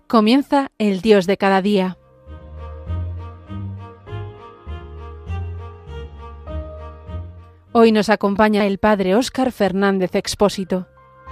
Comienza el Dios de cada día. Hoy nos acompaña el Padre Óscar Fernández Expósito.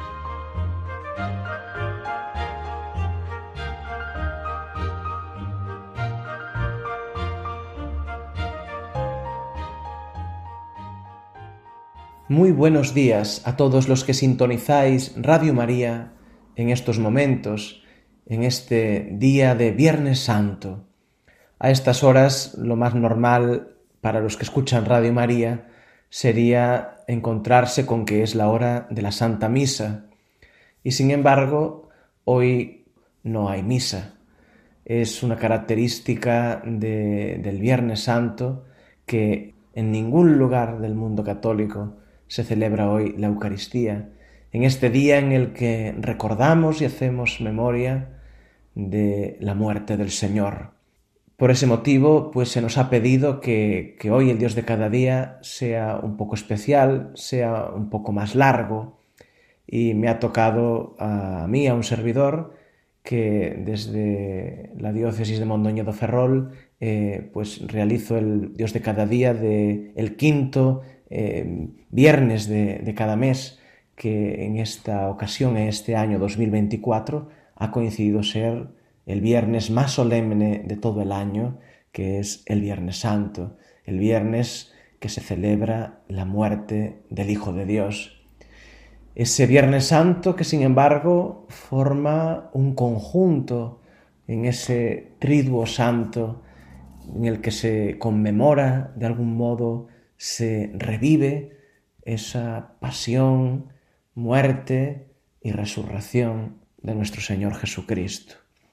Muy buenos días a todos los que sintonizáis Radio María en estos momentos, en este día de Viernes Santo. A estas horas, lo más normal para los que escuchan Radio María sería encontrarse con que es la hora de la Santa Misa. Y sin embargo, hoy no hay misa. Es una característica del Viernes Santo que en ningún lugar del mundo católico se celebra hoy la Eucaristía, en este día en el que recordamos y hacemos memoria de la muerte del Señor. Por ese motivo, pues se nos ha pedido que hoy el Dios de cada día sea un poco especial, sea un poco más largo, y me ha tocado a mí, a un servidor, que desde la diócesis de Mondoñedo Ferrol pues realizo el Dios de cada día el quinto viernes de cada mes, que en esta ocasión, en este año 2024, ha coincidido ser el viernes más solemne de todo el año, que es el Viernes Santo, el viernes que se celebra la muerte del Hijo de Dios. Ese Viernes Santo que, sin embargo, forma un conjunto en ese Triduo Santo en el que se conmemora, de algún modo, se revive esa pasión, muerte y resurrección de nuestro Señor Jesucristo.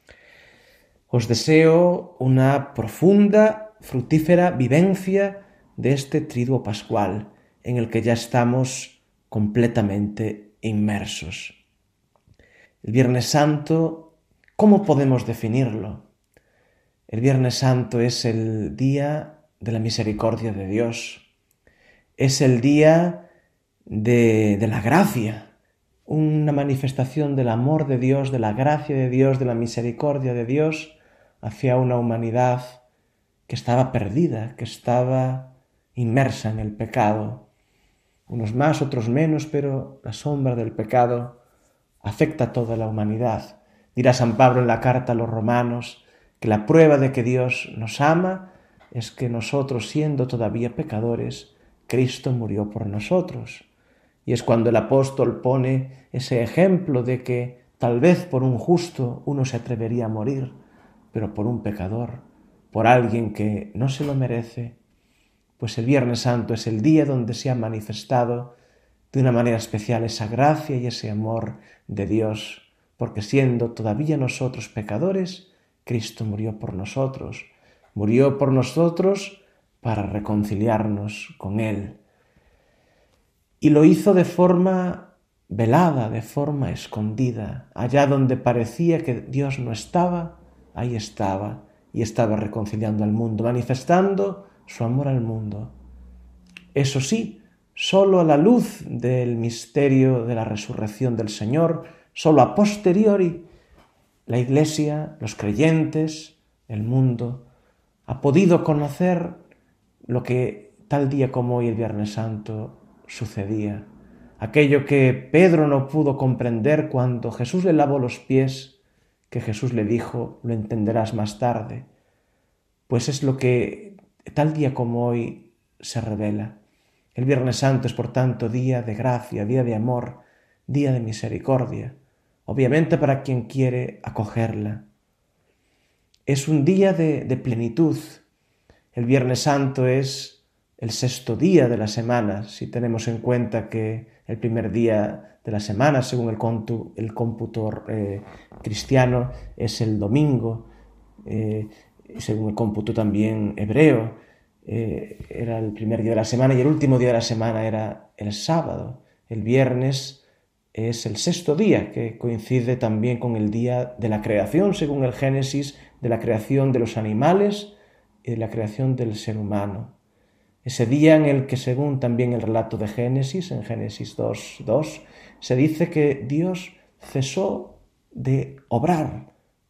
Os deseo una profunda, fructífera vivencia de este Triduo Pascual en el que ya estamos completamente inmersos. El Viernes Santo, ¿cómo podemos definirlo? El Viernes Santo es el día de la misericordia de Dios. Es el día de la gracia, una manifestación del amor de Dios, de la gracia de Dios, de la misericordia de Dios hacia una humanidad que estaba perdida, que estaba inmersa en el pecado. Unos más, otros menos, pero la sombra del pecado afecta a toda la humanidad. Dirá San Pablo en la carta a los Romanos que la prueba de que Dios nos ama es que nosotros, siendo todavía pecadores, Cristo murió por nosotros. Y es cuando el apóstol pone ese ejemplo de que tal vez por un justo uno se atrevería a morir, pero por un pecador, por alguien que no se lo merece, pues el Viernes Santo es el día donde se ha manifestado de una manera especial esa gracia y ese amor de Dios, porque siendo todavía nosotros pecadores, Cristo murió por nosotros para reconciliarnos con Él. Y lo hizo de forma velada, de forma escondida. Allá donde parecía que Dios no estaba, ahí estaba, y estaba reconciliando al mundo, manifestando su amor al mundo. Eso sí, solo a la luz del misterio de la resurrección del Señor, solo a posteriori, la Iglesia, los creyentes, el mundo, ha podido conocer lo que tal día como hoy, el Viernes Santo, sucedía. Aquello que Pedro no pudo comprender cuando Jesús le lavó los pies, que Jesús le dijo, lo entenderás más tarde, pues es lo que tal día como hoy se revela. El Viernes Santo es, por tanto, día de gracia, día de amor, día de misericordia, obviamente para quien quiere acogerla. Es un día de plenitud. El Viernes Santo es el sexto día de la semana, si tenemos en cuenta que el primer día de la semana, según el cómputo cristiano, es el domingo, según el cómputo también hebreo, era el primer día de la semana y el último día de la semana era el sábado. El viernes es el sexto día, que coincide también con el día de la creación, según el Génesis, de la creación de los animales y de la creación del ser humano. Ese día en el que, según también el relato de Génesis, en Génesis 2:2, se dice que Dios cesó de obrar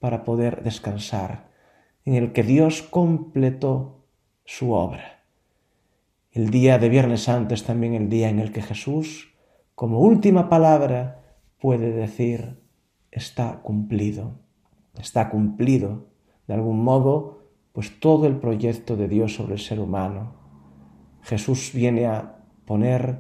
para poder descansar, en el que Dios completó su obra. El día de Viernes Santo es también el día en el que Jesús, como última palabra, puede decir: está cumplido. Está cumplido, de algún modo, pues todo el proyecto de Dios sobre el ser humano. Jesús viene a poner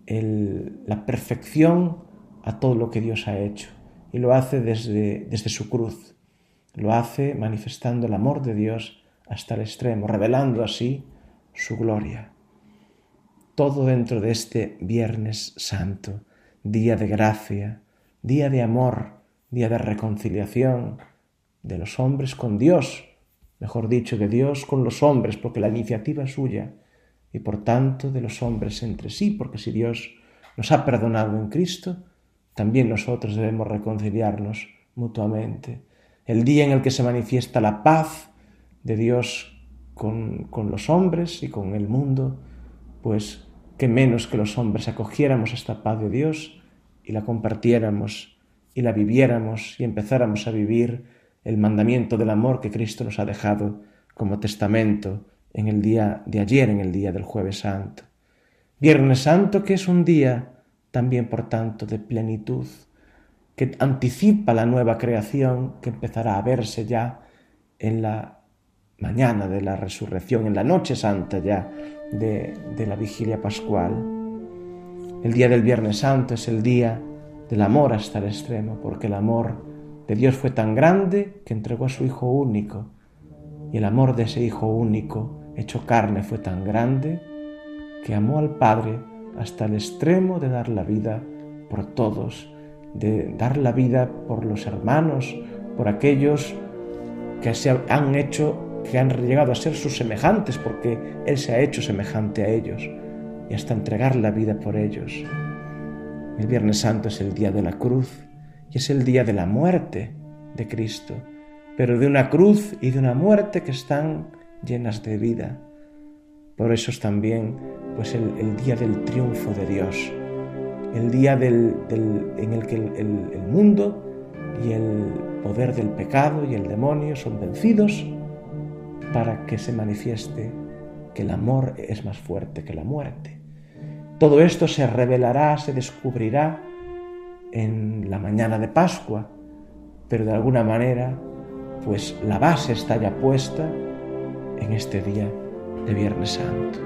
la perfección a todo lo que Dios ha hecho, y lo hace desde su cruz. Lo hace manifestando el amor de Dios hasta el extremo, revelando así su gloria. Todo dentro de este Viernes Santo, día de gracia, día de amor, día de reconciliación de los hombres con Dios, mejor dicho, de Dios con los hombres, porque la iniciativa es suya, y por tanto de los hombres entre sí, porque si Dios nos ha perdonado en Cristo, también nosotros debemos reconciliarnos mutuamente. El día en el que se manifiesta la paz de Dios con los hombres y con el mundo, pues qué menos que los hombres acogiéramos esta paz de Dios y la compartiéramos y la viviéramos y empezáramos a vivir el mandamiento del amor que Cristo nos ha dejado como testamento en el día de ayer, en el día del Jueves Santo. Viernes Santo, que es un día también, por tanto, de plenitud, que anticipa la nueva creación que empezará a verse ya en la mañana de la resurrección, en la noche santa ya de la vigilia pascual. El día del Viernes Santo es el día del amor hasta el extremo, porque el amor de Dios fue tan grande que entregó a su Hijo único, y el amor de ese Hijo único hecho carne fue tan grande que amó al Padre hasta el extremo de dar la vida por todos, de dar la vida por los hermanos, por aquellos que han llegado a ser sus semejantes, porque Él se ha hecho semejante a ellos, y hasta entregar la vida por ellos. El Viernes Santo es el día de la cruz, y es el día de la muerte de Cristo, pero de una cruz y de una muerte que están llenas de vida. Por eso es también pues el día del triunfo de Dios, el día en el que el mundo y el poder del pecado y el demonio son vencidos, para que se manifieste que el amor es más fuerte que la muerte. Todo esto se revelará, se descubrirá en la mañana de Pascua, pero de alguna manera pues la base está ya puesta en este día de Viernes Santo.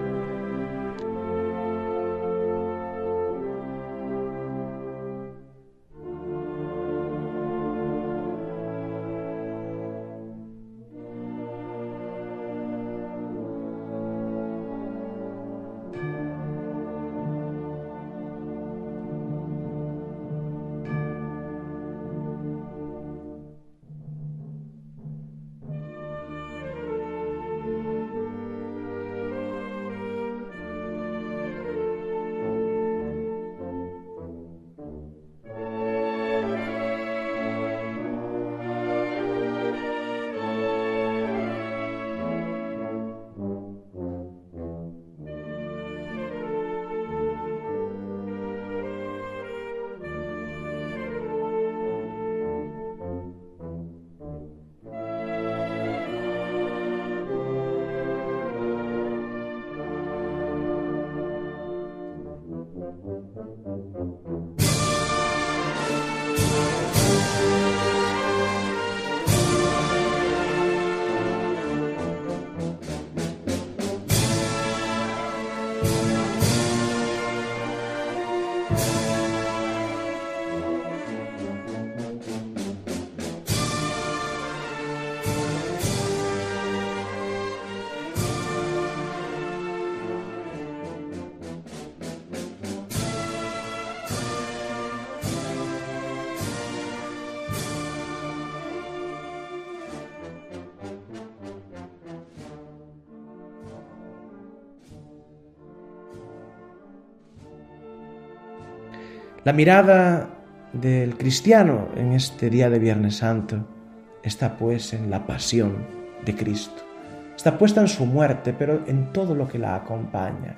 La mirada del cristiano en este día de Viernes Santo está pues en la pasión de Cristo. Está puesta en su muerte, pero en todo lo que la acompaña,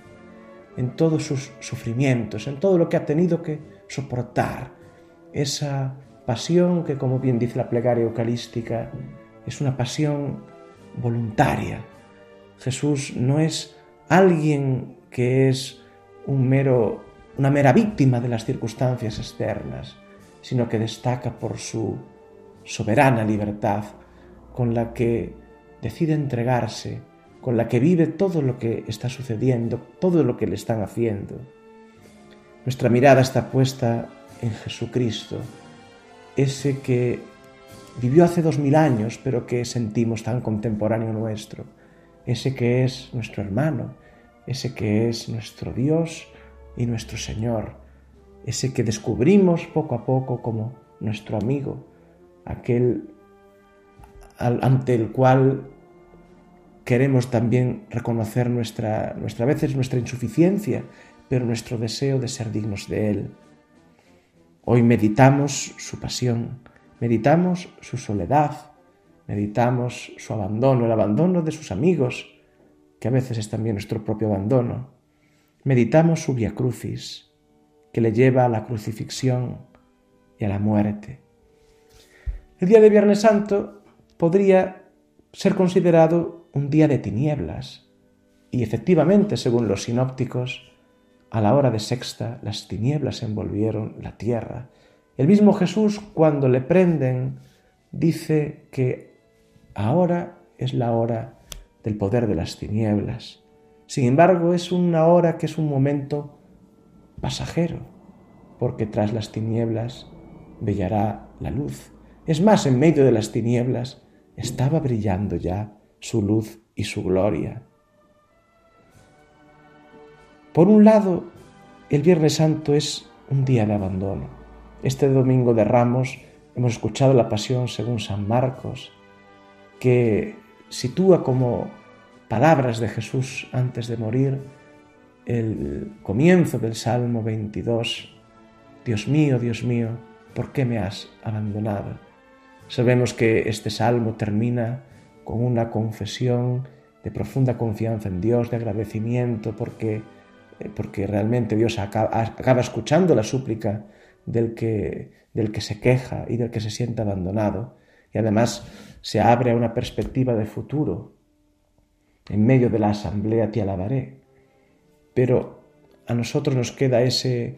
en todos sus sufrimientos, en todo lo que ha tenido que soportar, esa pasión que, como bien dice la plegaria eucarística, es una pasión voluntaria. Jesús no es alguien que es una mera víctima de las circunstancias externas, sino que destaca por su soberana libertad, con la que decide entregarse, con la que vive todo lo que está sucediendo, todo lo que le están haciendo. Nuestra mirada está puesta en Jesucristo, ese que vivió hace 2000 años, pero que sentimos tan contemporáneo nuestro, ese que es nuestro hermano, ese que es nuestro Dios y nuestro Señor, ese que descubrimos poco a poco como nuestro amigo, aquel ante el cual queremos también reconocer a veces nuestra insuficiencia, pero nuestro deseo de ser dignos de Él. Hoy meditamos su pasión, meditamos su soledad, meditamos su abandono, el abandono de sus amigos, que a veces es también nuestro propio abandono. Meditamos su Via Crucis, que le lleva a la crucifixión y a la muerte. El día de Viernes Santo podría ser considerado un día de tinieblas, y efectivamente, según los sinópticos, a la hora de sexta las tinieblas envolvieron la tierra. El mismo Jesús, cuando le prenden, dice que ahora es la hora del poder de las tinieblas. Sin embargo, es una hora que es un momento pasajero, porque tras las tinieblas brillará la luz. Es más, en medio de las tinieblas estaba brillando ya su luz y su gloria. Por un lado, el Viernes Santo es un día de abandono. Este domingo de Ramos hemos escuchado la Pasión según San Marcos, que sitúa como palabras de Jesús antes de morir el comienzo del Salmo 22. Dios mío, ¿por qué me has abandonado? Sabemos que este salmo termina con una confesión de profunda confianza en Dios, de agradecimiento, porque realmente Dios acaba escuchando la súplica del que se queja y del que se siente abandonado, y además se abre a una perspectiva de futuro. En medio de la asamblea te alabaré. Pero a nosotros nos queda ese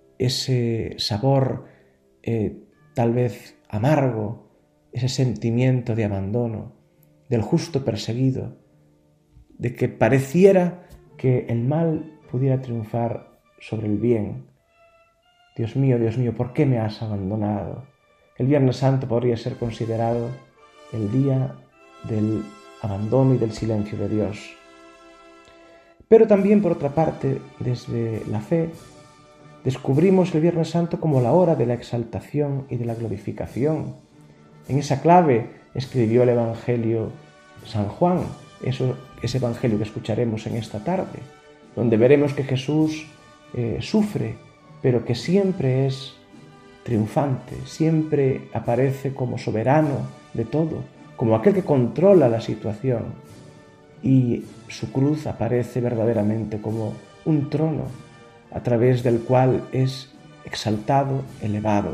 sabor tal vez amargo, ese sentimiento de abandono, del justo perseguido, de que pareciera que el mal pudiera triunfar sobre el bien. Dios mío, ¿por qué me has abandonado? El Viernes Santo podría ser considerado el día del abandono y del silencio de Dios. Pero también, por otra parte, desde la fe, descubrimos el Viernes Santo como la hora de la exaltación y de la glorificación. En esa clave escribió el Evangelio San Juan, ese Evangelio que escucharemos en esta tarde, donde veremos que Jesús sufre, pero que siempre es triunfante, siempre aparece como soberano de todo, como aquel que controla la situación, y su cruz aparece verdaderamente como un trono a través del cual es exaltado, elevado,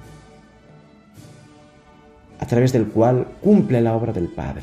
a través del cual cumple la obra del Padre,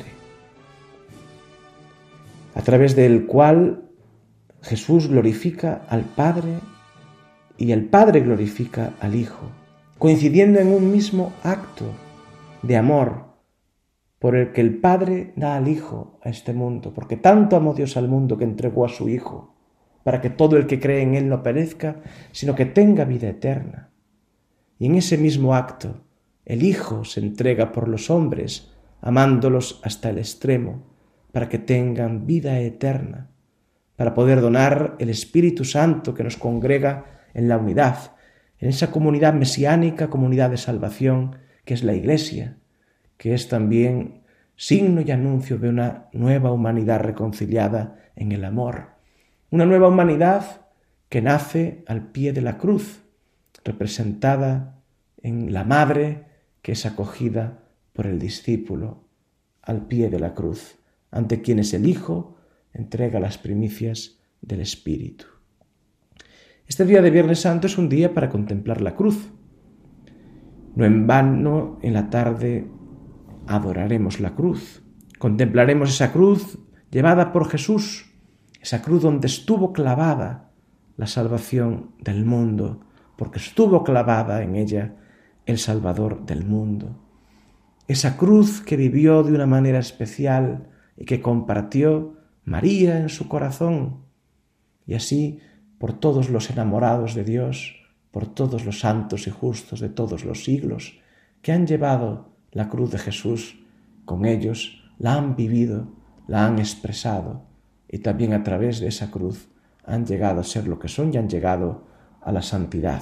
a través del cual Jesús glorifica al Padre y el Padre glorifica al Hijo, coincidiendo en un mismo acto de amor por el que el Padre da al Hijo a este mundo, porque tanto amó Dios al mundo que entregó a su Hijo, para que todo el que cree en Él no perezca, sino que tenga vida eterna. Y en ese mismo acto, el Hijo se entrega por los hombres, amándolos hasta el extremo, para que tengan vida eterna, para poder donar el Espíritu Santo que nos congrega en la unidad, en esa comunidad mesiánica, comunidad de salvación, que es la Iglesia, que es también signo y anuncio de una nueva humanidad reconciliada en el amor. Una nueva humanidad que nace al pie de la cruz, representada en la madre que es acogida por el discípulo al pie de la cruz, ante quienes el Hijo entrega las primicias del Espíritu. Este día de Viernes Santo es un día para contemplar la cruz. No en vano, en la tarde adoraremos la cruz, contemplaremos esa cruz llevada por Jesús, esa cruz donde estuvo clavada la salvación del mundo, porque estuvo clavada en ella el Salvador del mundo. Esa cruz que vivió de una manera especial y que compartió María en su corazón, y así por todos los enamorados de Dios, por todos los santos y justos de todos los siglos que han llevado la cruz de Jesús con ellos, la han vivido, la han expresado, y también a través de esa cruz han llegado a ser lo que son y han llegado a la santidad.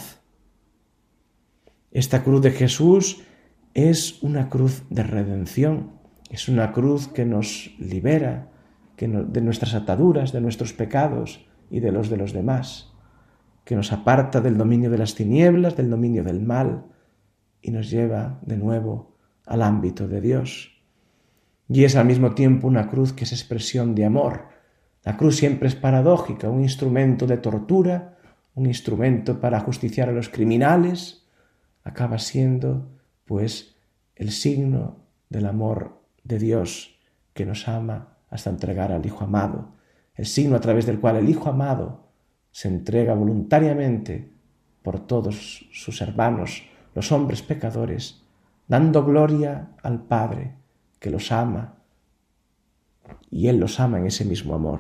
Esta cruz de Jesús es una cruz de redención, es una cruz que nos libera de nuestras ataduras, de nuestros pecados y de los demás, que nos aparta del dominio de las tinieblas, del dominio del mal, y nos lleva de nuevo al ámbito de Dios. Y es al mismo tiempo una cruz que es expresión de amor. La cruz siempre es paradójica, un instrumento de tortura, un instrumento para justiciar a los criminales, acaba siendo, pues, el signo del amor de Dios que nos ama hasta entregar al Hijo amado, el signo a través del cual el Hijo amado se entrega voluntariamente por todos sus hermanos, los hombres pecadores, dando gloria al Padre que los ama, y Él los ama en ese mismo amor.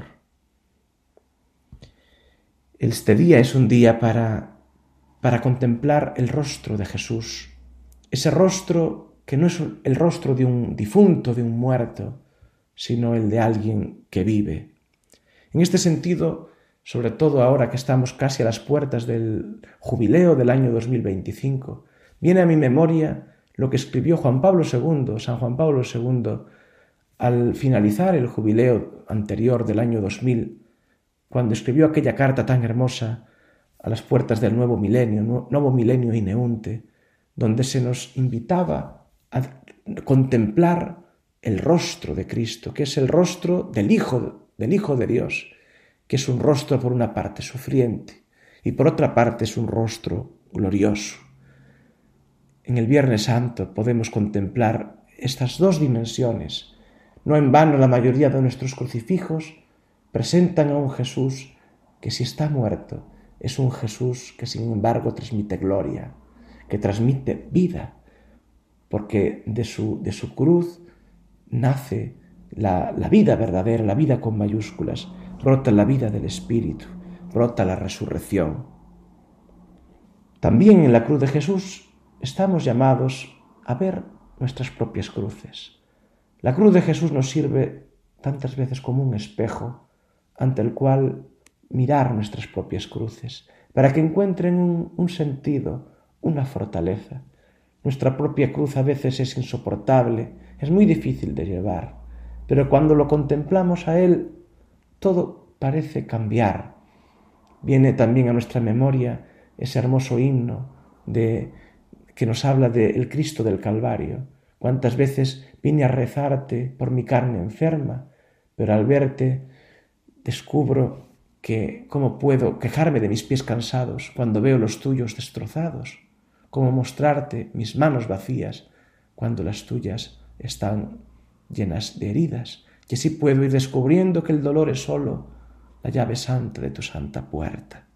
Este día es un día para contemplar el rostro de Jesús, ese rostro que no es el rostro de un difunto, de un muerto, sino el de alguien que vive. En este sentido, sobre todo ahora que estamos casi a las puertas del jubileo del año 2025, viene a mi memoria lo que escribió San Juan Pablo II, al finalizar el jubileo anterior del año 2000, cuando escribió aquella carta tan hermosa a las puertas del nuevo milenio ineunte, donde se nos invitaba a contemplar el rostro de Cristo, que es el rostro del Hijo de Dios, que es un rostro por una parte sufriente y por otra parte es un rostro glorioso. En el Viernes Santo podemos contemplar estas dos dimensiones. No en vano la mayoría de nuestros crucifijos presentan a un Jesús que, si está muerto, es un Jesús que sin embargo transmite gloria, que transmite vida, porque de su cruz nace la vida verdadera, la vida con mayúsculas, brota la vida del Espíritu, brota la resurrección. También en la cruz de Jesús estamos llamados a ver nuestras propias cruces. La cruz de Jesús nos sirve tantas veces como un espejo ante el cual mirar nuestras propias cruces, para que encuentren un sentido, una fortaleza. Nuestra propia cruz a veces es insoportable, es muy difícil de llevar, pero cuando lo contemplamos a Él, todo parece cambiar. Viene también a nuestra memoria ese hermoso himno que nos habla del Cristo del Calvario. Cuántas veces vine a rezarte por mi carne enferma, pero al verte descubro que cómo puedo quejarme de mis pies cansados cuando veo los tuyos destrozados, cómo mostrarte mis manos vacías cuando las tuyas están llenas de heridas, y así puedo ir descubriendo que el dolor es solo la llave santa de tu santa puerta.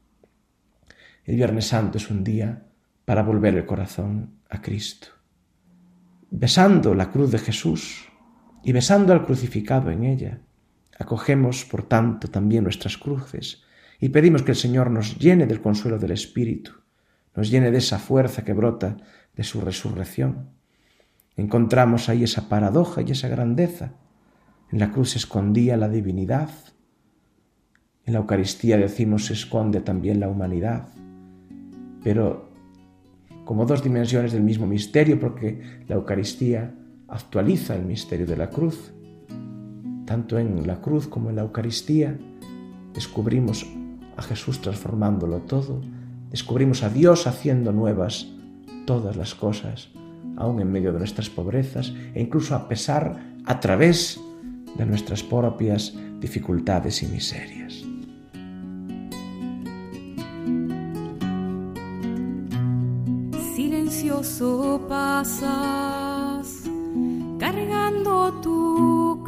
El Viernes Santo es un día para volver el corazón a Cristo. Besando la cruz de Jesús y besando al crucificado en ella, acogemos, por tanto, también nuestras cruces y pedimos que el Señor nos llene del consuelo del Espíritu, nos llene de esa fuerza que brota de su resurrección. Encontramos ahí esa paradoja y esa grandeza. En la cruz se escondía la divinidad. En la Eucaristía, decimos, se esconde también la humanidad. Pero como dos dimensiones del mismo misterio, porque la Eucaristía actualiza el misterio de la cruz. Tanto en la cruz como en la Eucaristía descubrimos a Jesús transformándolo todo, descubrimos a Dios haciendo nuevas todas las cosas, aún en medio de nuestras pobrezas e incluso a través de nuestras propias dificultades y miserias. Silencio. silencioso pasas, cargando tu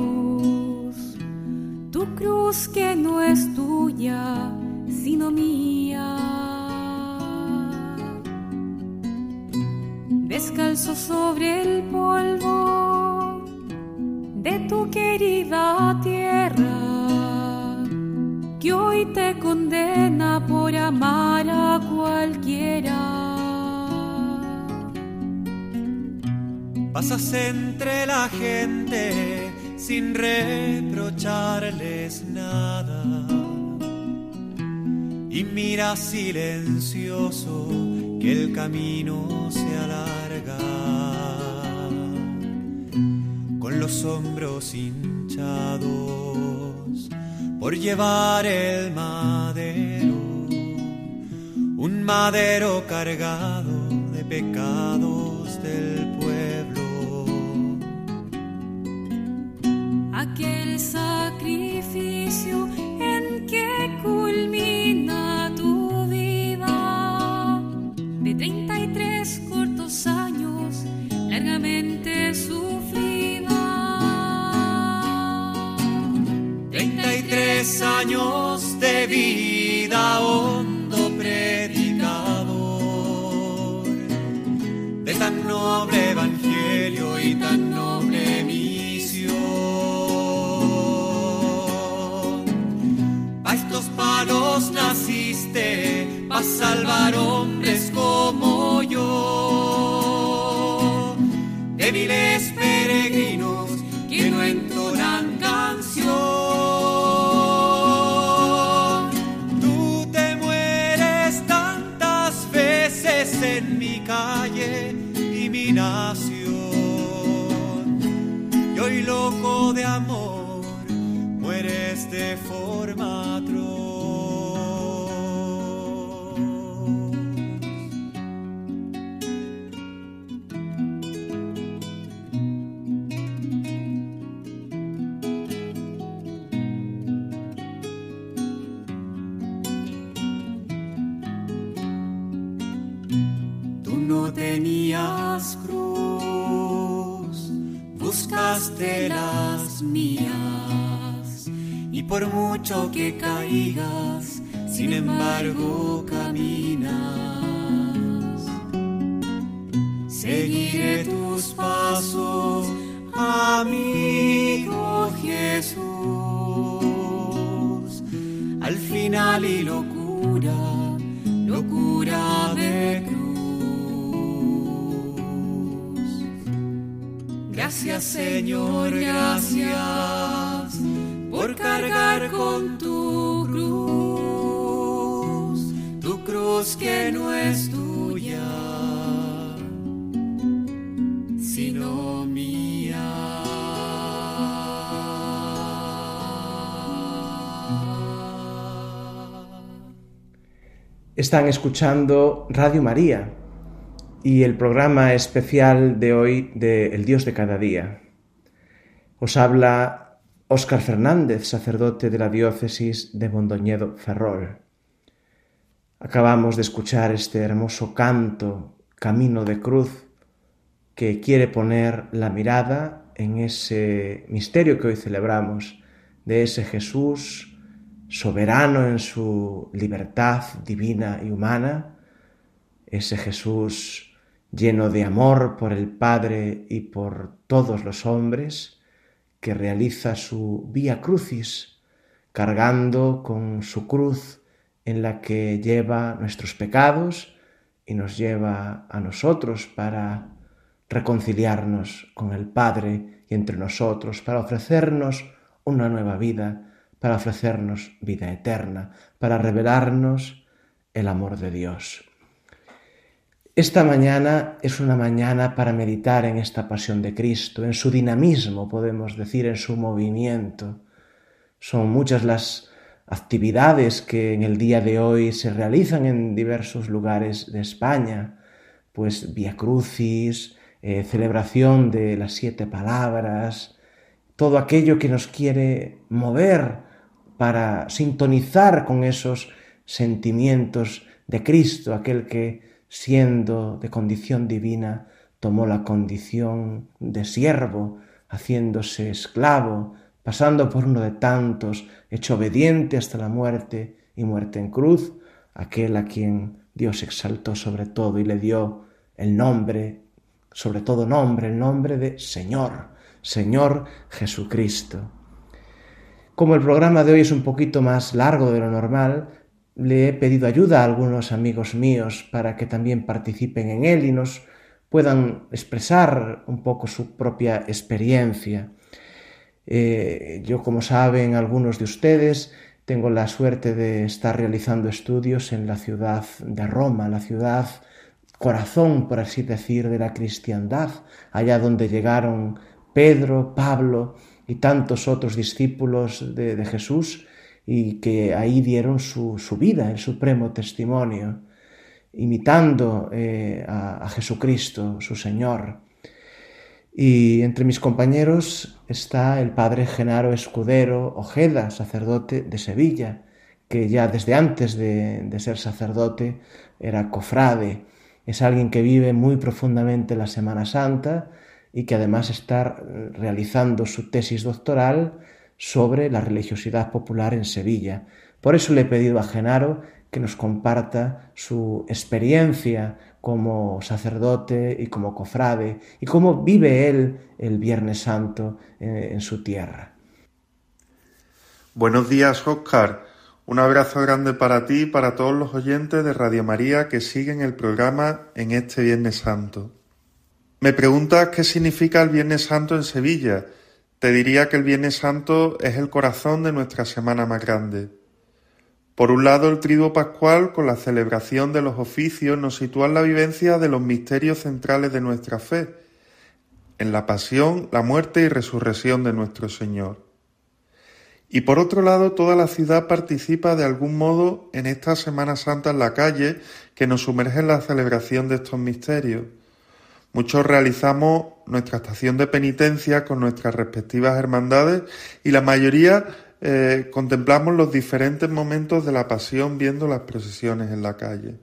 cruz que no es tuya, sino mía. Descalzo sobre el polvo de tu querida tierra, que hoy te condena por amar a cualquiera. Pasas entre la gente sin reprocharles nada y miras silencioso que el camino se alarga, con los hombros hinchados por llevar el madero, un madero cargado de pecados del pueblo. Aquel sacrificio en que culmina tu vida de 33 cortos años largamente sufrida. 33 años de vida, hondo predicador de tan noble evangelio y tan noble misión. Pa' estos palos naciste, pa' salvar hombres como yo, débiles peregrinos que no entonan canción. Tú te mueres tantas veces en mi calle y mi nación, y hoy loco de amor mueres de forma atroz. Tú no tenías cruz, buscaste las mías, y por mucho que caigas, sin embargo caminas. Seguiré tus pasos, amigo Jesús, al final y locura de cruz. Gracias, Señor, gracias por cargar con tu cruz que no es tuya, sino mía. Están escuchando Radio María y el programa especial de hoy de El Dios de cada día. Os habla Óscar Fernández, sacerdote de la diócesis de Mondoñedo Ferrol. Acabamos de escuchar este hermoso canto, Camino de Cruz, que quiere poner la mirada en ese misterio que hoy celebramos, de ese Jesús soberano en su libertad divina y humana, ese Jesús lleno de amor por el Padre y por todos los hombres, que realiza su Vía Crucis, cargando con su cruz en la que lleva nuestros pecados y nos lleva a nosotros para reconciliarnos con el Padre y entre nosotros, para ofrecernos una nueva vida, para ofrecernos vida eterna, para revelarnos el amor de Dios. Esta mañana es una mañana para meditar en esta pasión de Cristo, en su dinamismo, podemos decir, en su movimiento. Son muchas las actividades que en el día de hoy se realizan en diversos lugares de España, pues Vía Crucis, celebración de las 7 palabras, todo aquello que nos quiere mover para sintonizar con esos sentimientos de Cristo, aquel que siendo de condición divina, tomó la condición de siervo, haciéndose esclavo, pasando por uno de tantos, hecho obediente hasta la muerte y muerte en cruz, aquel a quien Dios exaltó sobre todo y le dio el nombre, sobre todo nombre, el nombre de Señor Jesucristo. Como el programa de hoy es un poquito más largo de lo normal, le he pedido ayuda a algunos amigos míos para que también participen en él y nos puedan expresar un poco su propia experiencia. Yo, como saben algunos de ustedes, tengo la suerte de estar realizando estudios en la ciudad de Roma, la ciudad corazón, por así decir, de la cristiandad, allá donde llegaron Pedro, Pablo y tantos otros discípulos de Jesús, y que ahí dieron su vida, el supremo testimonio, imitando a Jesucristo, su Señor. Y entre mis compañeros está el padre Genaro Escudero Ojeda, sacerdote de Sevilla, que ya desde antes de ser sacerdote era cofrade. Es alguien que vive muy profundamente la Semana Santa y que además está realizando su tesis doctoral sobre la religiosidad popular en Sevilla. Por eso le he pedido a Genaro que nos comparta su experiencia como sacerdote y como cofrade y cómo vive él el Viernes Santo en su tierra. Buenos días, Óscar. Un abrazo grande para ti y para todos los oyentes de Radio María que siguen el programa en este Viernes Santo. Me preguntas qué significa el Viernes Santo en Sevilla. Te diría que el Viernes Santo es el corazón de nuestra semana más grande. Por un lado, el Triduo Pascual, con la celebración de los oficios, nos sitúa en la vivencia de los misterios centrales de nuestra fe, en la pasión, la muerte y resurrección de nuestro Señor. Y por otro lado, toda la ciudad participa de algún modo en esta Semana Santa en la calle que nos sumerge en la celebración de estos misterios. Muchos realizamos nuestra estación de penitencia con nuestras respectivas hermandades y la mayoría contemplamos los diferentes momentos de la pasión viendo las procesiones en la calle.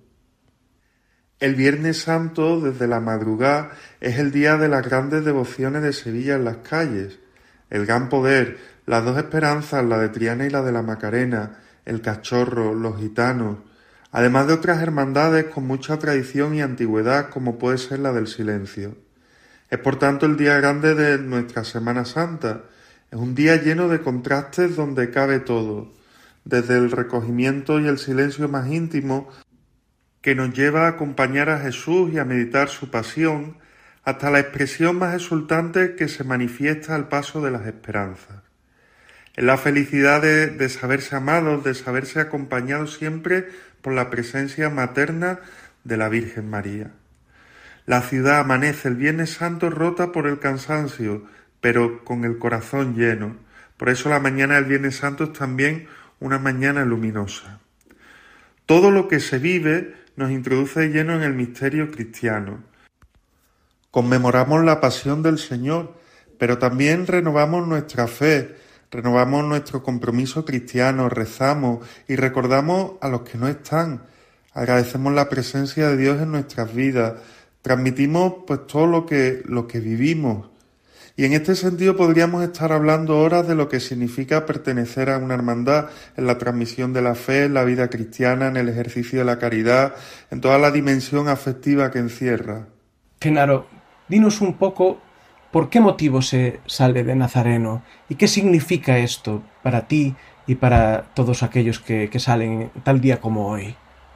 El Viernes Santo, desde la madrugada, es el día de las grandes devociones de Sevilla en las calles. El Gran Poder, las dos esperanzas, la de Triana y la de la Macarena, el Cachorro, los gitanos, además de otras hermandades con mucha tradición y antigüedad como puede ser la del Silencio. Es por tanto el día grande de nuestra Semana Santa. Es un día lleno de contrastes donde cabe todo, desde el recogimiento y el silencio más íntimo que nos lleva a acompañar a Jesús y a meditar su pasión, hasta la expresión más exultante que se manifiesta al paso de las esperanzas. Es la felicidad de saberse amados, de saberse acompañados siempre por la presencia materna de la Virgen María. La ciudad amanece el Viernes Santo rota por el cansancio, pero con el corazón lleno. Por eso la mañana del Viernes Santo es también una mañana luminosa. Todo lo que se vive nos introduce de lleno en el misterio cristiano. Conmemoramos la pasión del Señor, pero también renovamos nuestra fe, renovamos nuestro compromiso cristiano, rezamos y recordamos a los que no están. Agradecemos la presencia de Dios en nuestras vidas, transmitimos pues todo lo que vivimos. Y en este sentido podríamos estar hablando horas de lo que significa pertenecer a una hermandad, en la transmisión de la fe, en la vida cristiana, en el ejercicio de la caridad, en toda la dimensión afectiva que encierra. Genaro, dinos un poco por qué motivo se sale de Nazareno y qué significa esto para ti y para todos aquellos que salen tal día como hoy.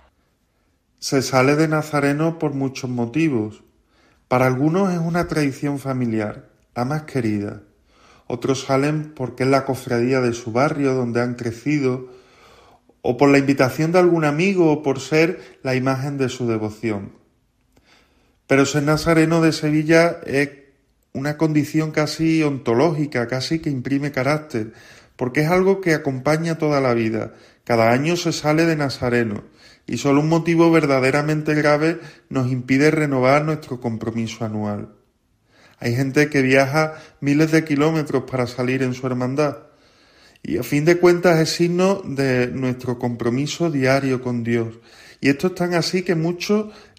Se sale de Nazareno por muchos motivos. Para algunos es una tradición familiar, la más querida. Otros salen porque es la cofradía de su barrio donde han crecido, o por la invitación de algún amigo, o por ser la imagen de su devoción. Pero ser nazareno de Sevilla es una condición casi ontológica, casi que imprime carácter, porque es algo que acompaña toda la vida. Cada año se sale de Nazareno, y solo un motivo verdaderamente grave nos impide renovar nuestro compromiso anual. Hay gente que viaja miles de kilómetros para salir en su hermandad, y a fin de cuentas es signo de nuestro compromiso diario con Dios. Y esto es tan así que muchos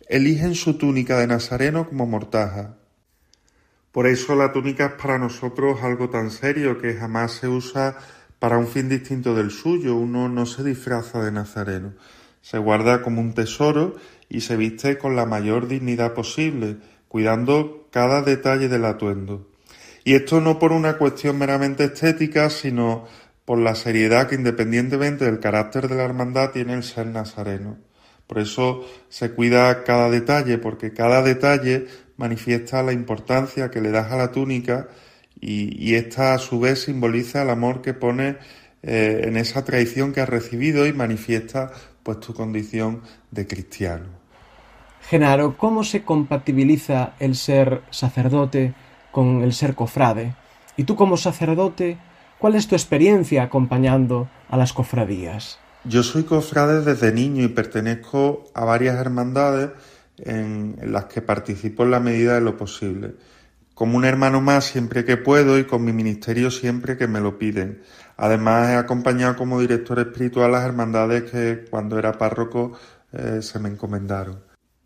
eligen su túnica de nazareno como mortaja. Por eso la túnica es para nosotros algo tan serio que jamás se usa para un fin distinto del suyo. Uno no se disfraza de nazareno, se guarda como un tesoro y se viste con la mayor dignidad posible, cuidando cada detalle del atuendo. Y esto no por una cuestión meramente estética, sino por la seriedad que, independientemente del carácter de la hermandad, tiene el ser nazareno. Por eso se cuida cada detalle, porque cada detalle manifiesta la importancia que le das a la túnica y esta a su vez simboliza el amor que pone en esa tradición que has recibido y manifiesta pues tu condición de cristiano. Genaro, ¿cómo se compatibiliza el ser sacerdote con el ser cofrade? Y tú como sacerdote, ¿cuál es tu experiencia acompañando a las cofradías? Yo soy cofrade desde niño y pertenezco a varias hermandades en las que participo en la medida de lo posible. Como un hermano más siempre que puedo y con mi ministerio siempre que me lo piden. Además he acompañado como director espiritual las hermandades que cuando era párroco se me encomendaron.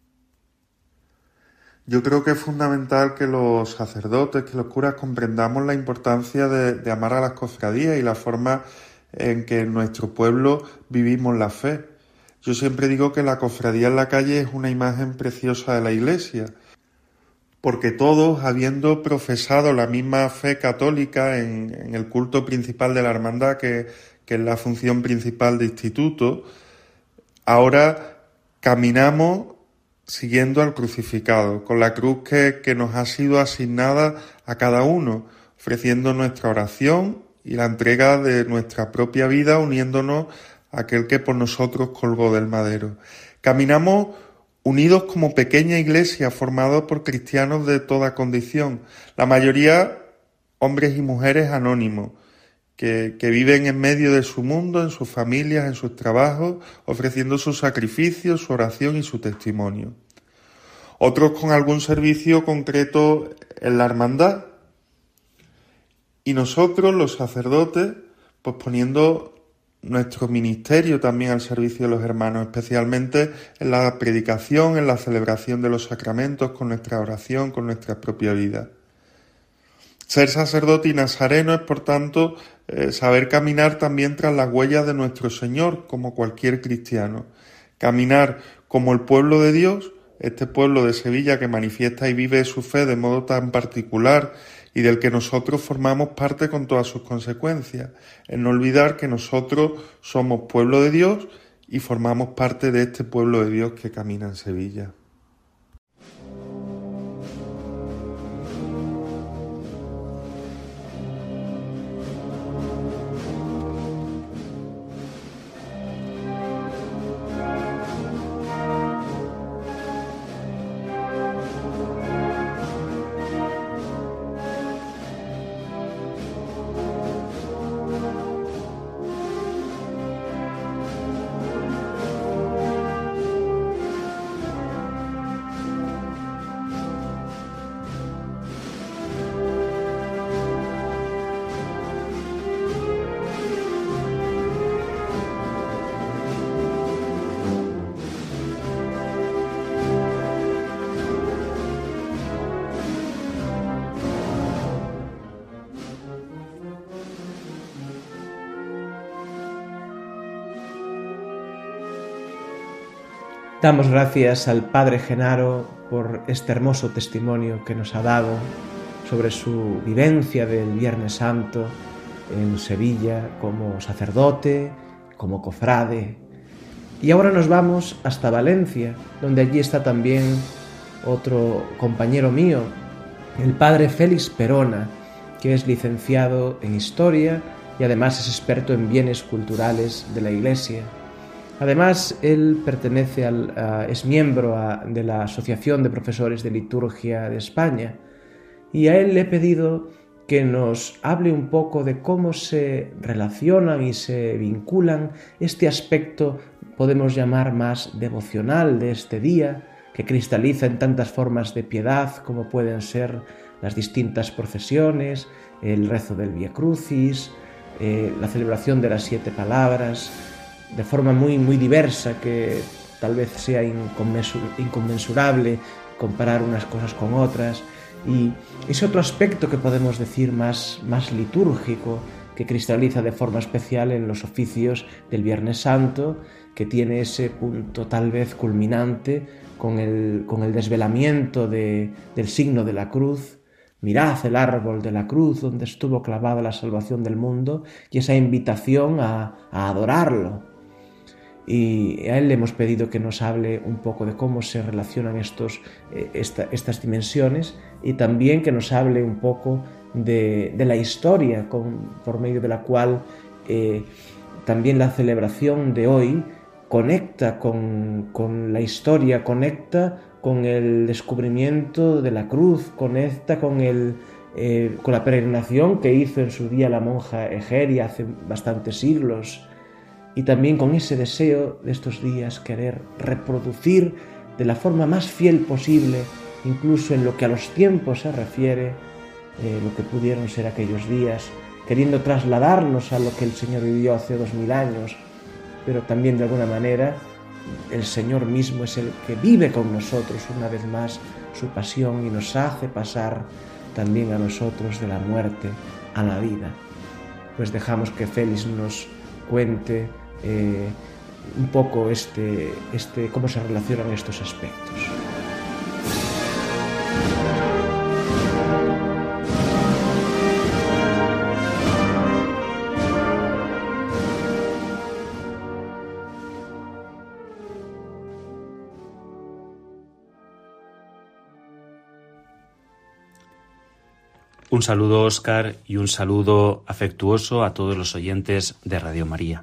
Yo creo que es fundamental que los sacerdotes, que los curas comprendamos la importancia de amar a las cofradías y la forma en que en nuestro pueblo vivimos la fe. Yo siempre digo que la cofradía en la calle es una imagen preciosa de la Iglesia, porque todos, habiendo profesado la misma fe católica en el culto principal de la hermandad, que es la función principal de instituto, ahora caminamos siguiendo al crucificado, con la cruz que nos ha sido asignada a cada uno, ofreciendo nuestra oración y la entrega de nuestra propia vida, uniéndonos a aquel que por nosotros colgó del madero. Caminamos unidos como pequeña iglesia, formados por cristianos de toda condición, la mayoría hombres y mujeres anónimos, que viven en medio de su mundo, en sus familias, en sus trabajos, ofreciendo su sacrificio, su oración y su testimonio. Otros con algún servicio concreto en la hermandad. Y nosotros, los sacerdotes, pues poniendo nuestro ministerio también al servicio de los hermanos, especialmente en la predicación, en la celebración de los sacramentos, con nuestra oración, con nuestra propia vida. Ser sacerdote y nazareno es, por tanto, saber caminar también tras las huellas de nuestro Señor, como cualquier cristiano. Caminar como el pueblo de Dios, este pueblo de Sevilla que manifiesta y vive su fe de modo tan particular y del que nosotros formamos parte con todas sus consecuencias. En no olvidar que nosotros somos pueblo de Dios y formamos parte de este pueblo de Dios que camina en Sevilla. Damos gracias al Padre Genaro por este hermoso testimonio que nos ha dado sobre su vivencia del Viernes Santo en Sevilla como sacerdote, como cofrade. Y ahora nos vamos hasta Valencia, donde allí está también otro compañero mío, el Padre Félix Perona, que es licenciado en Historia y además es experto en bienes culturales de la Iglesia. Además, él pertenece es miembro de la Asociación de Profesores de Liturgia de España, y a él le he pedido que nos hable un poco de cómo se relacionan y se vinculan este aspecto, podemos llamar más devocional de este día, que cristaliza en tantas formas de piedad como pueden ser las distintas procesiones, el rezo del Vía Crucis, la celebración de las 7 palabras, de forma muy diversa, que tal vez sea inconmensurable comparar unas cosas con otras, y ese otro aspecto que podemos decir más litúrgico, que cristaliza de forma especial en los oficios del Viernes Santo, que tiene ese punto tal vez culminante con el desvelamiento del signo de la cruz. Mirad el árbol de la cruz donde estuvo clavada la salvación del mundo, y esa invitación a adorarlo. Y a él le hemos pedido que nos hable un poco de cómo se relacionan estas dimensiones, y también que nos hable un poco de la historia por medio de la cual también la celebración de hoy conecta con la historia, conecta con el descubrimiento de la cruz, conecta con la peregrinación que hizo en su día la monja Egeria hace bastantes siglos, y también con ese deseo de estos días querer reproducir de la forma más fiel posible, incluso en lo que a los tiempos se refiere, lo que pudieron ser aquellos días, queriendo trasladarnos a lo que el Señor vivió hace 2000 años, pero también de alguna manera el Señor mismo es el que vive con nosotros una vez más su pasión y nos hace pasar también a nosotros de la muerte a la vida. Pues dejamos que Félix nos cuente un poco cómo se relacionan estos aspectos. Un saludo, Óscar, y un saludo afectuoso a todos los oyentes de Radio María.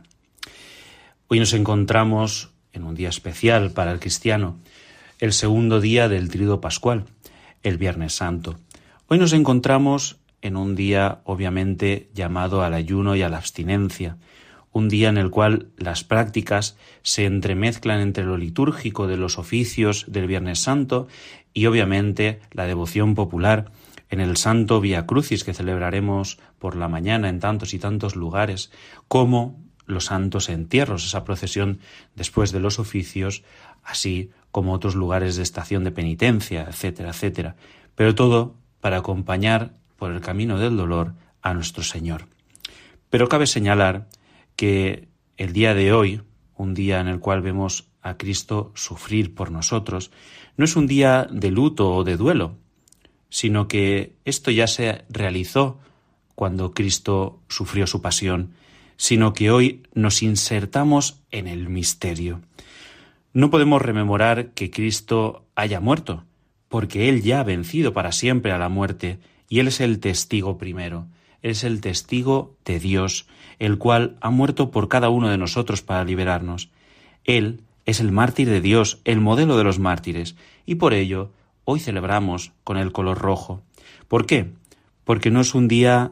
Hoy nos encontramos en un día especial para el cristiano, el segundo día del Tríodo Pascual, el Viernes Santo. Hoy nos encontramos en un día obviamente llamado al ayuno y a la abstinencia, un día en el cual las prácticas se entremezclan entre lo litúrgico de los oficios del Viernes Santo y obviamente la devoción popular en el Santo Vía Crucis que celebraremos por la mañana en tantos y tantos lugares, como los santos entierros, esa procesión después de los oficios, así como otros lugares de estación de penitencia, etcétera, etcétera. Pero todo para acompañar por el camino del dolor a nuestro Señor. Pero cabe señalar que el día de hoy, un día en el cual vemos a Cristo sufrir por nosotros, no es un día de luto o de duelo, sino que esto ya se realizó cuando Cristo sufrió su pasión, sino que hoy nos insertamos en el misterio. No podemos rememorar que Cristo haya muerto, porque Él ya ha vencido para siempre a la muerte, y Él es el testigo primero, es el testigo de Dios, el cual ha muerto por cada uno de nosotros para liberarnos. Él es el mártir de Dios, el modelo de los mártires, y por ello hoy celebramos con el color rojo. ¿Por qué? Porque no es un día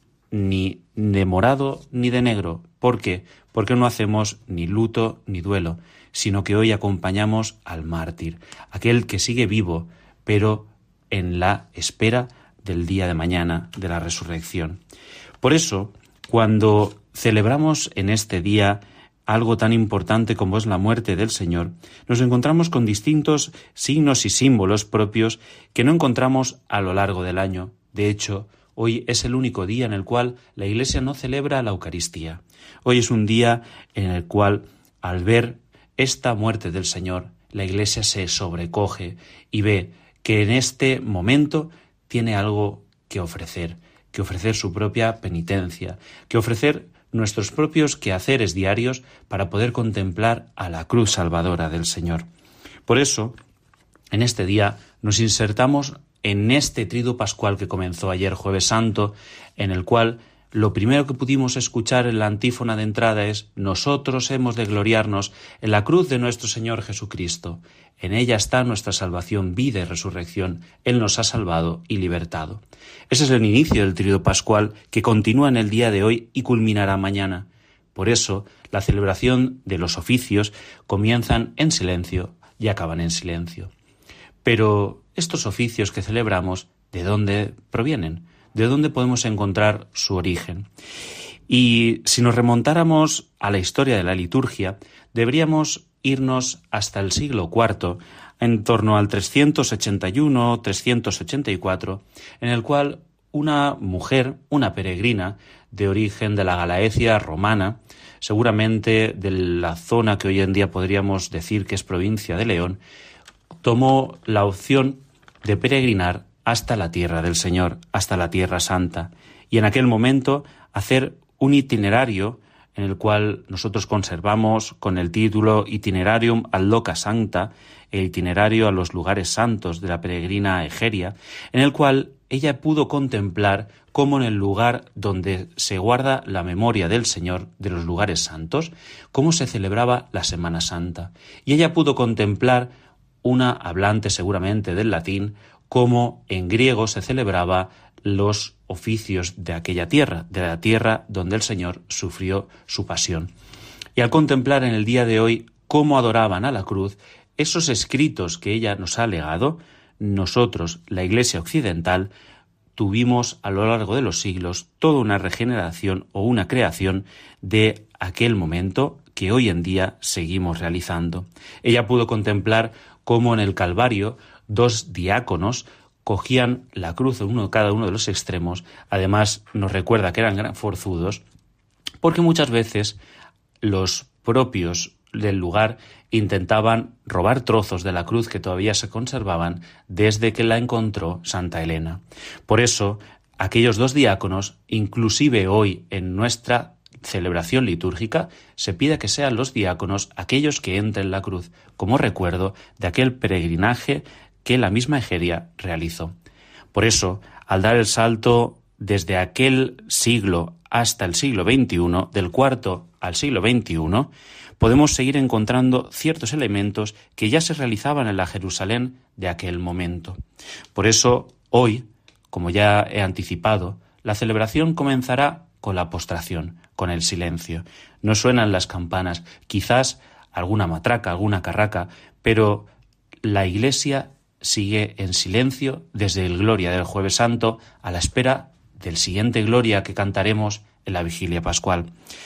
ni de morado ni de negro. ¿Por qué? Porque no hacemos ni luto ni duelo, sino que hoy acompañamos al mártir, aquel que sigue vivo, pero en la espera del día de mañana, de la resurrección. Por eso, cuando celebramos en este día algo tan importante como es la muerte del Señor, nos encontramos con distintos signos y símbolos propios que no encontramos a lo largo del año. De hecho, hoy es el único día en el cual la Iglesia no celebra la Eucaristía. Hoy es un día en el cual, al ver esta muerte del Señor, la Iglesia se sobrecoge y ve que en este momento tiene algo que ofrecer su propia penitencia, que ofrecer nuestros propios quehaceres diarios para poder contemplar a la cruz salvadora del Señor. Por eso, en este día nos insertamos en este Tríodo Pascual que comenzó ayer Jueves Santo, en el cual lo primero que pudimos escuchar en la antífona de entrada es: nosotros hemos de gloriarnos en la cruz de nuestro Señor Jesucristo. En ella está nuestra salvación, vida y resurrección. Él nos ha salvado y libertado. Ese es el inicio del Tríodo Pascual que continúa en el día de hoy y culminará mañana. Por eso, la celebración de los oficios comienzan en silencio y acaban en silencio. Pero estos oficios que celebramos, ¿de dónde provienen? ¿De dónde podemos encontrar su origen? Y si nos remontáramos a la historia de la liturgia, deberíamos irnos hasta el siglo IV, en torno al 381-384, en el cual una mujer, una peregrina de origen de la Galaecia romana, seguramente de la zona que hoy en día podríamos decir que es provincia de León, tomó la opción de peregrinar hasta la tierra del Señor, hasta la Tierra Santa, y en aquel momento hacer un itinerario en el cual nosotros conservamos con el título Itinerarium ad Loca Sancta, el itinerario a los lugares santos de la peregrina Egeria, en el cual ella pudo contemplar cómo en el lugar donde se guarda la memoria del Señor, de los lugares santos, cómo se celebraba la Semana Santa. Y ella pudo contemplar, una hablante seguramente del latín, cómo en griego se celebraba los oficios de aquella tierra, de la tierra donde el Señor sufrió su pasión. Y al contemplar en el día de hoy cómo adoraban a la cruz, esos escritos que ella nos ha legado, nosotros, la Iglesia occidental, tuvimos a lo largo de los siglos toda una regeneración o una creación de aquel momento que hoy en día seguimos realizando. Ella pudo contemplar cómo en el Calvario 2 diáconos cogían la cruz cada uno de los extremos. Además, nos recuerda que eran forzudos, porque muchas veces los propios del lugar intentaban robar trozos de la cruz que todavía se conservaban desde que la encontró Santa Elena. Por eso, aquellos 2 diáconos, inclusive hoy en nuestra celebración litúrgica, se pide que sean los diáconos aquellos que entren la cruz, como recuerdo de aquel peregrinaje que la misma Egeria realizó. Por eso, al dar el salto desde aquel siglo hasta el siglo XXI, del IV al siglo XXI, podemos seguir encontrando ciertos elementos que ya se realizaban en la Jerusalén de aquel momento. Por eso, hoy, como ya he anticipado, la celebración comenzará con la postración, con el silencio. No suenan las campanas, quizás alguna matraca, alguna carraca, pero la Iglesia sigue en silencio desde el Gloria del Jueves Santo a la espera del siguiente Gloria que cantaremos en la Vigilia Pascual.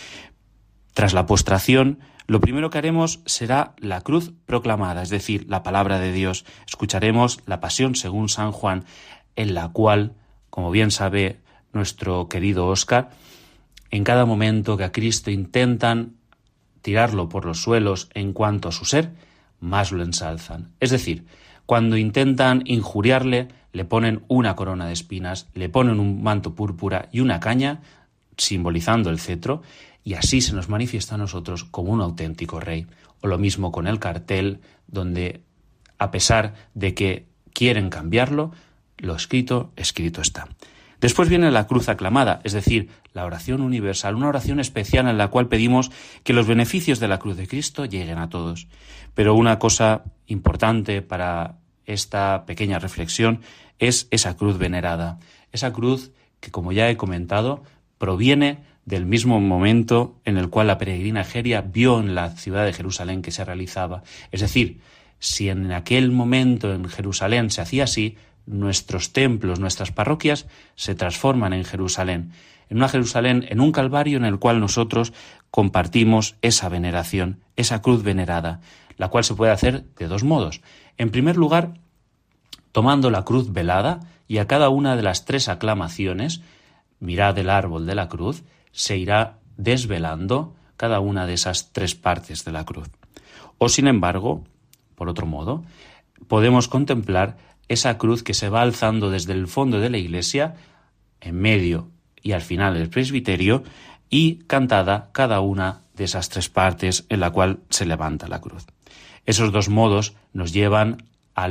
Tras la postración, lo primero que haremos será la cruz proclamada, es decir, la palabra de Dios. Escucharemos la Pasión según San Juan, en la cual, como bien sabe nuestro querido Óscar, en cada momento que a Cristo intentan tirarlo por los suelos en cuanto a su ser, más lo ensalzan. Es decir, cuando intentan injuriarle, le ponen una corona de espinas, le ponen un manto púrpura y una caña, simbolizando el cetro, y así se nos manifiesta a nosotros como un auténtico rey. O lo mismo con el cartel, donde, a pesar de que quieren cambiarlo, lo escrito está. Después viene la cruz aclamada, es decir, la oración universal, una oración especial en la cual pedimos que los beneficios de la cruz de Cristo lleguen a todos. Pero una cosa importante para esta pequeña reflexión es esa cruz venerada, esa cruz que, como ya he comentado, proviene del mismo momento en el cual la peregrina Egeria vio en la ciudad de Jerusalén que se realizaba. Es decir, si en aquel momento en Jerusalén se hacía así, nuestros templos, nuestras parroquias se transforman en Jerusalén, en una Jerusalén, en un Calvario en el cual nosotros compartimos esa veneración, esa cruz venerada, la cual se puede hacer de 2 modos. En primer lugar, tomando la cruz velada, y a cada una de las 3 aclamaciones, mirad el árbol de la cruz, se irá desvelando cada una de esas 3 partes de la cruz. O, sin embargo, por otro modo, podemos contemplar esa cruz que se va alzando desde el fondo de la iglesia, en medio y al final del presbiterio, y cantada cada una de esas 3 partes en la cual se levanta la cruz. Esos 2 modos nos llevan a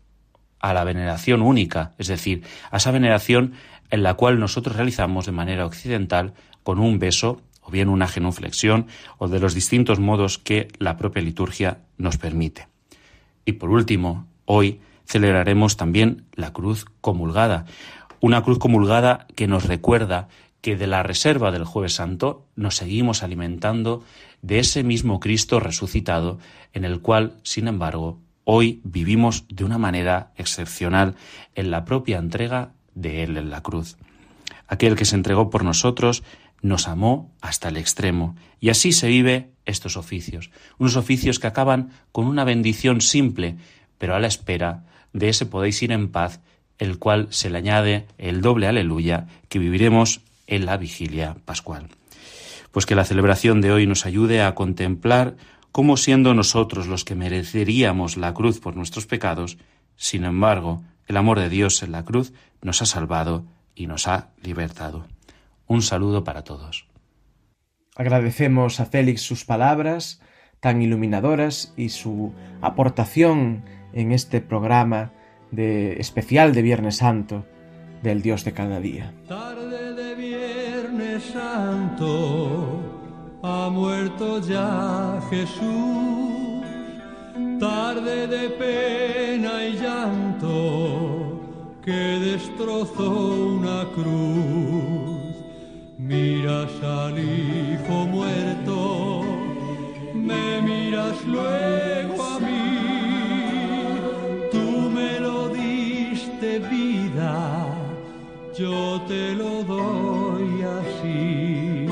la veneración única, es decir, a esa veneración en la cual nosotros realizamos de manera occidental con un beso o bien una genuflexión o de los distintos modos que la propia liturgia nos permite. Y por último, hoy celebraremos también la cruz comulgada, una cruz comulgada que nos recuerda que de la reserva del Jueves Santo nos seguimos alimentando de ese mismo Cristo resucitado, en el cual, sin embargo, hoy vivimos de una manera excepcional en la propia entrega de Él en la cruz. Aquel que se entregó por nosotros nos amó hasta el extremo, y así se vive estos oficios. Unos oficios que acaban con una bendición simple, pero a la espera de ese podéis ir en paz, el cual se le añade el doble aleluya que viviremos en la vigilia pascual. Pues que la celebración de hoy nos ayude a contemplar cómo, siendo nosotros los que mereceríamos la cruz por nuestros pecados, sin embargo, el amor de Dios en la cruz nos ha salvado y nos ha libertado. Un saludo para todos. Agradecemos a Félix sus palabras tan iluminadoras y su aportación en este programa especial de Viernes Santo del Dios de cada día. Tarde de Viernes Santo, ha muerto ya Jesús. Tarde de pena y llanto, que destrozó una cruz. Miras al Hijo muerto, me miras luego a mí. Tú me lo diste vida, yo te lo doy así.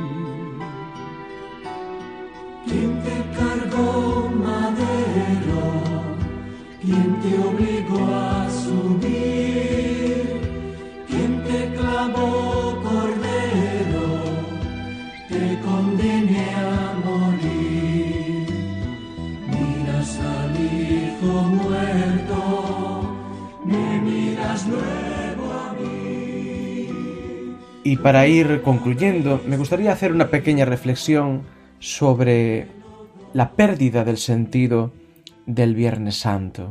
¿Quién te cargó madero? ¿Quién te obligó a subir? ¿Quién te clavó cordero? Te condené a morir. Miras al Hijo muerto, me miras luego a mí. Y para ir concluyendo, me gustaría hacer una pequeña reflexión sobre la pérdida del sentido del Viernes Santo,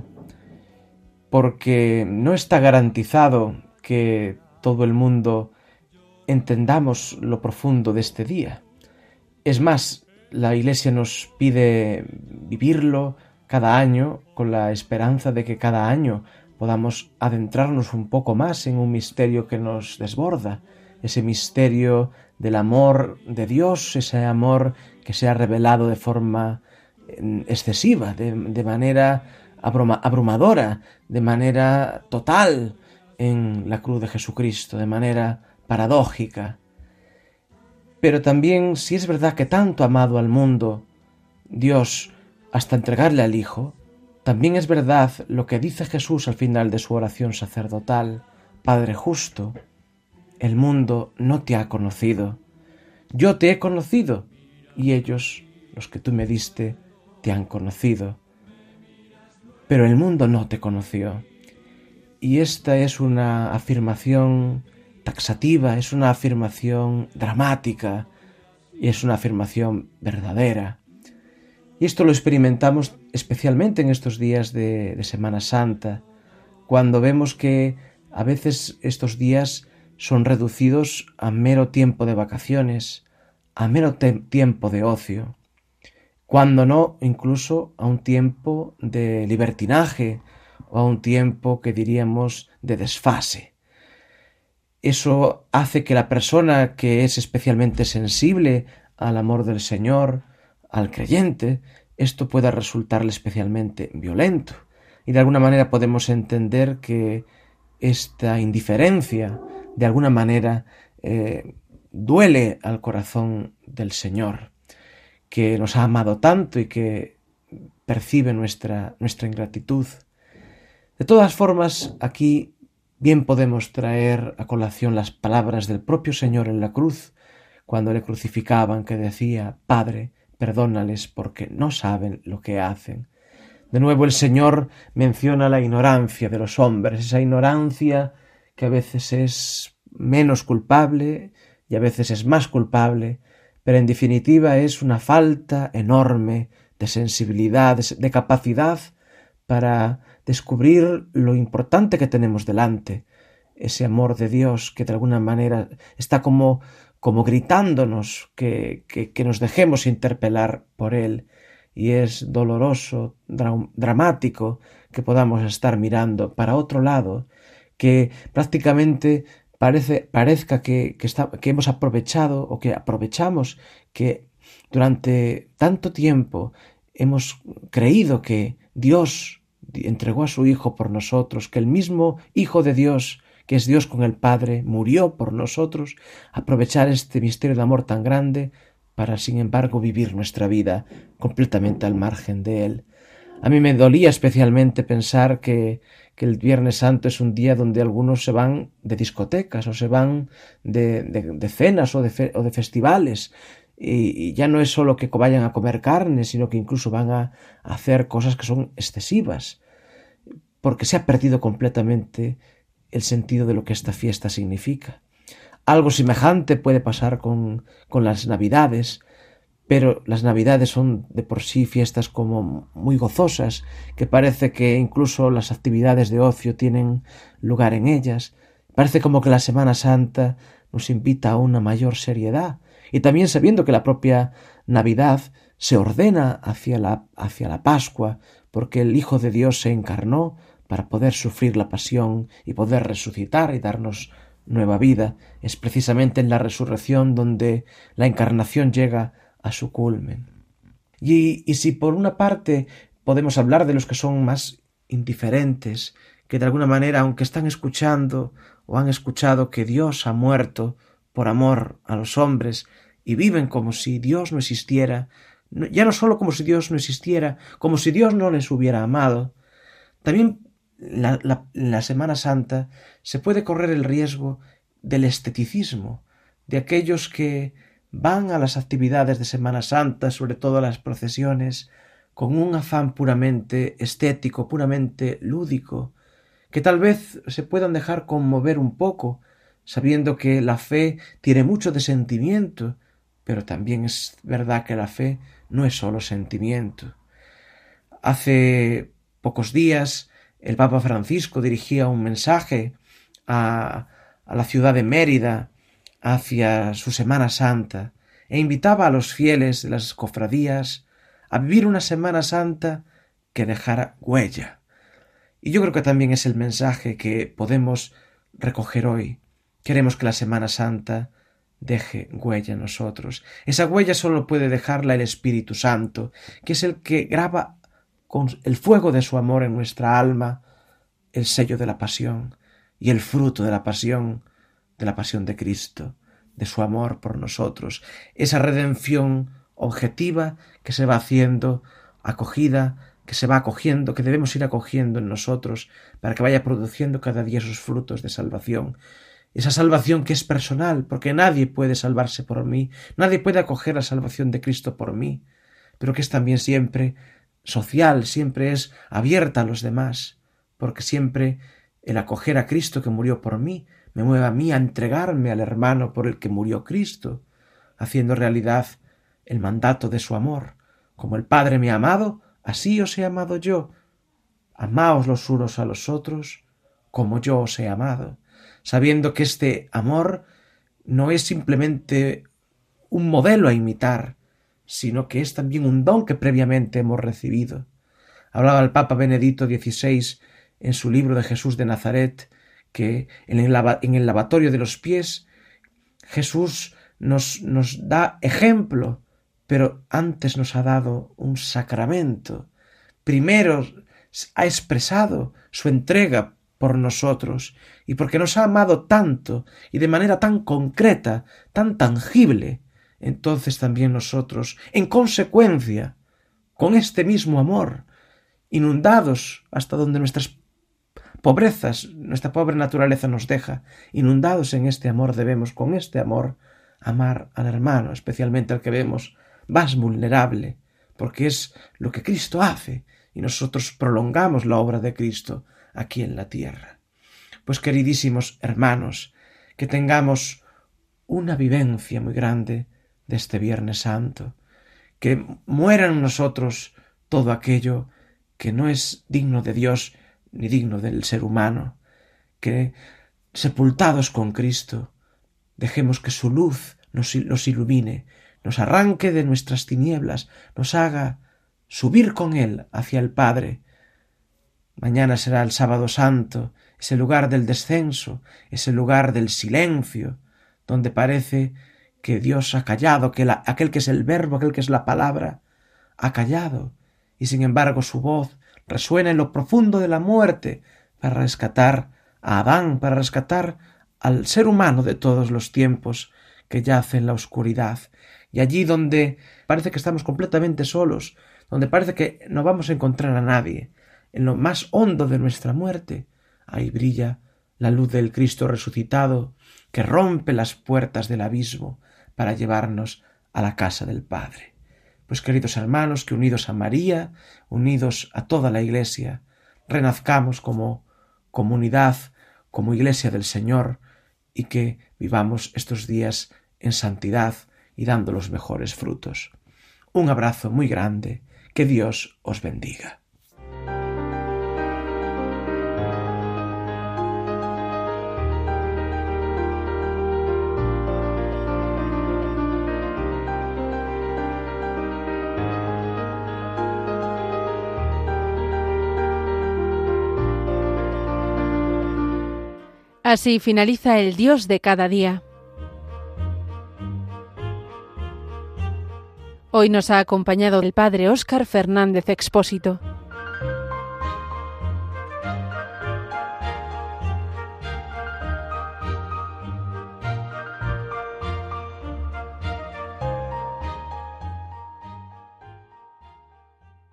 porque no está garantizado que todo el mundo entendamos lo profundo de este día. Es más, la Iglesia nos pide vivirlo cada año con la esperanza de que cada año podamos adentrarnos un poco más en un misterio que nos desborda, ese misterio del amor de Dios, ese amor que se ha revelado de forma excesiva, de manera abrumadora, de manera total en la cruz de Jesucristo, de manera paradójica. Pero también, si es verdad que tanto ha amado al mundo Dios hasta entregarle al Hijo, también es verdad lo que dice Jesús al final de su oración sacerdotal: Padre justo, el mundo no te ha conocido, yo te he conocido, y ellos, los que tú me diste, te han conocido. Pero el mundo no te conoció. Y esta es una afirmación taxativa, es una afirmación dramática, y es una afirmación verdadera. Y esto lo experimentamos especialmente en estos días de Semana Santa, cuando vemos que a veces estos días son reducidos a mero tiempo de vacaciones, a mero tiempo de ocio, cuando no incluso a un tiempo de libertinaje o a un tiempo que diríamos de desfase. Eso hace que la persona que es especialmente sensible al amor del Señor, al creyente, esto pueda resultarle especialmente violento. Y de alguna manera podemos entender que esta indiferencia de alguna manera duele al corazón del Señor, que nos ha amado tanto y que percibe nuestra ingratitud. De todas formas, aquí bien podemos traer a colación las palabras del propio Señor en la cruz, cuando le crucificaban, que decía: Padre, perdónales porque no saben lo que hacen. De nuevo el Señor menciona la ignorancia de los hombres, esa ignorancia que a veces es menos culpable y a veces es más culpable, pero en definitiva es una falta enorme de sensibilidad, de capacidad para descubrir lo importante que tenemos delante, ese amor de Dios que de alguna manera está como gritándonos que nos dejemos interpelar por Él, y es doloroso, dramático que podamos estar mirando para otro lado, que prácticamente parezca que hemos aprovechado o que aprovechamos que durante tanto tiempo hemos creído que Dios entregó a su Hijo por nosotros, que el mismo Hijo de Dios, que es Dios con el Padre, murió por nosotros. Aprovechar este misterio de amor tan grande para, sin embargo, vivir nuestra vida completamente al margen de Él. A mí me dolía especialmente pensar que el Viernes Santo es un día donde algunos se van de discotecas o se van de cenas o de festivales, y ya no es solo que vayan a comer carne, sino que incluso van a hacer cosas que son excesivas, porque se ha perdido completamente el sentido de lo que esta fiesta significa. Algo semejante puede pasar con las Navidades, pero las Navidades son de por sí fiestas como muy gozosas, que parece que incluso las actividades de ocio tienen lugar en ellas. Parece como que la Semana Santa nos invita a una mayor seriedad, y también sabiendo que la propia Navidad se ordena hacia la Pascua, porque el Hijo de Dios se encarnó para poder sufrir la pasión y poder resucitar y darnos nueva vida. Es precisamente en la resurrección donde la encarnación llega a su culmen. Y si por una parte podemos hablar de los que son más indiferentes, que de alguna manera, aunque están escuchando o han escuchado que Dios ha muerto por amor a los hombres, y viven como si Dios no existiera, ya no solo como si Dios no existiera, como si Dios no les hubiera amado, también la Semana Santa se puede correr el riesgo del esteticismo, de aquellos que van a las actividades de Semana Santa, sobre todo a las procesiones, con un afán puramente estético, puramente lúdico, que tal vez se puedan dejar conmover un poco, sabiendo que la fe tiene mucho de sentimiento, pero también es verdad que la fe no es solo sentimiento. Hace pocos días el Papa Francisco dirigía un mensaje a la ciudad de Mérida hacia su Semana Santa e invitaba a los fieles de las cofradías a vivir una Semana Santa que dejara huella. Y yo creo que también es el mensaje que podemos recoger hoy. Queremos que la Semana Santa deje huella en nosotros. Esa huella solo puede dejarla el Espíritu Santo, que es el que graba con el fuego de su amor en nuestra alma el sello de la pasión y el fruto de la pasión de Cristo, de su amor por nosotros, esa redención objetiva que se va haciendo acogida, que se va acogiendo, que debemos ir acogiendo en nosotros para que vaya produciendo cada día esos frutos de salvación. Esa salvación que es personal, porque nadie puede salvarse por mí, nadie puede acoger la salvación de Cristo por mí, pero que es también siempre social, siempre es abierta a los demás, porque siempre el acoger a Cristo que murió por mí me mueve a mí a entregarme al hermano por el que murió Cristo, haciendo realidad el mandato de su amor. Como el Padre me ha amado, así os he amado yo. Amaos los unos a los otros como yo os he amado, sabiendo que este amor no es simplemente un modelo a imitar, sino que es también un don que previamente hemos recibido. Hablaba el Papa Benedicto XVI en su libro de Jesús de Nazaret, que en el lavatorio de los pies Jesús nos da ejemplo, pero antes nos ha dado un sacramento. Primero ha expresado su entrega por nosotros, y porque nos ha amado tanto y de manera tan concreta, tan tangible, entonces también nosotros, en consecuencia, con este mismo amor, inundados hasta donde nuestras pobrezas, nuestra pobre naturaleza nos deja, inundados en este amor, debemos con este amor amar al hermano, especialmente al que vemos más vulnerable, porque es lo que Cristo hace, y nosotros prolongamos la obra de Cristo aquí en la tierra. Pues queridísimos hermanos, que tengamos una vivencia muy grande de este Viernes Santo, que muera en nosotros todo aquello que no es digno de Dios ni digno del ser humano, que sepultados con Cristo dejemos que su luz nos ilumine, nos arranque de nuestras tinieblas, nos haga subir con Él hacia el Padre. Mañana será el Sábado Santo, ese lugar del descenso, ese lugar del silencio, donde parece que Dios ha callado, que aquel que es el Verbo, aquel que es la palabra, ha callado, y sin embargo su voz resuena en lo profundo de la muerte para rescatar a Adán, para rescatar al ser humano de todos los tiempos que yace en la oscuridad. Y allí donde parece que estamos completamente solos, donde parece que no vamos a encontrar a nadie, en lo más hondo de nuestra muerte, ahí brilla la luz del Cristo resucitado, que rompe las puertas del abismo para llevarnos a la casa del Padre. Pues queridos hermanos, que unidos a María, unidos a toda la Iglesia, renazcamos como comunidad, como Iglesia del Señor, y que vivamos estos días en santidad y dando los mejores frutos. Un abrazo muy grande, que Dios os bendiga. Así finaliza el Dios de cada día. Hoy nos ha acompañado el Padre Óscar Fernández Expósito.